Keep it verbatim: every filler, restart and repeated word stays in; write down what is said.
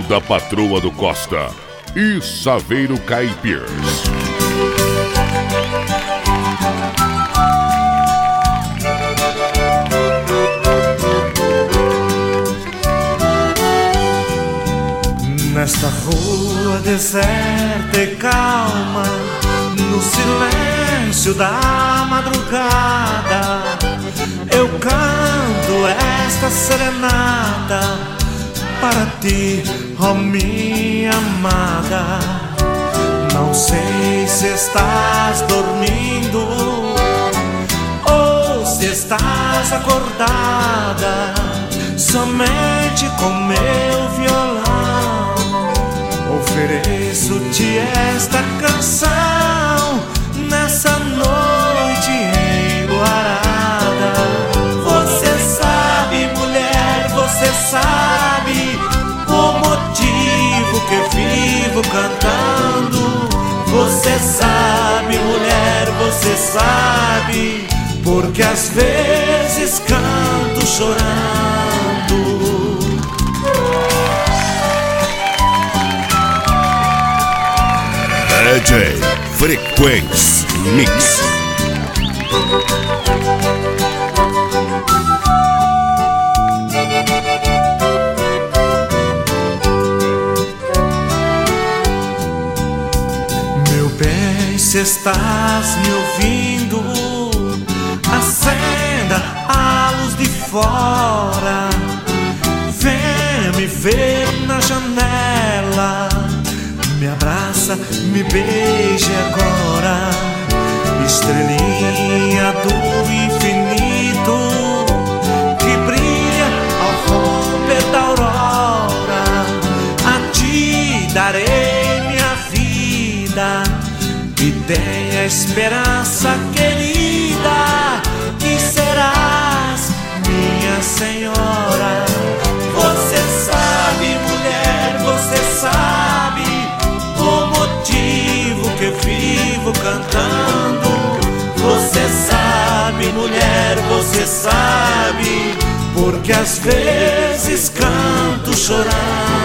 da Patroa do Costa e Saveiro Caipirs. Nesta rua deserta e calma, no silêncio da madrugada, eu canto esta serenata para ti, ó minha amada. Não sei se estás dormindo ou se estás acordada, somente com meu violão ofereço-te esta canção nessa noite enluarada. Você sabe, mulher, você sabe o motivo que vivo cantando. Você sabe, mulher, você sabe, porque às vezes canto chorando. D J Frequência Mix. Meu bem, se estás me ouvindo, acenda a luz de fora, venha me ver na janela, me abraça, me beije agora, estrelinha do infinito que brilha ao romper da aurora. A ti darei minha vida e tenha esperança, querida, que serás minha senhora. Você sabe, mulher, você sabe o motivo que vivo cantando. Você sabe, mulher, você sabe, porque às vezes canto chorando.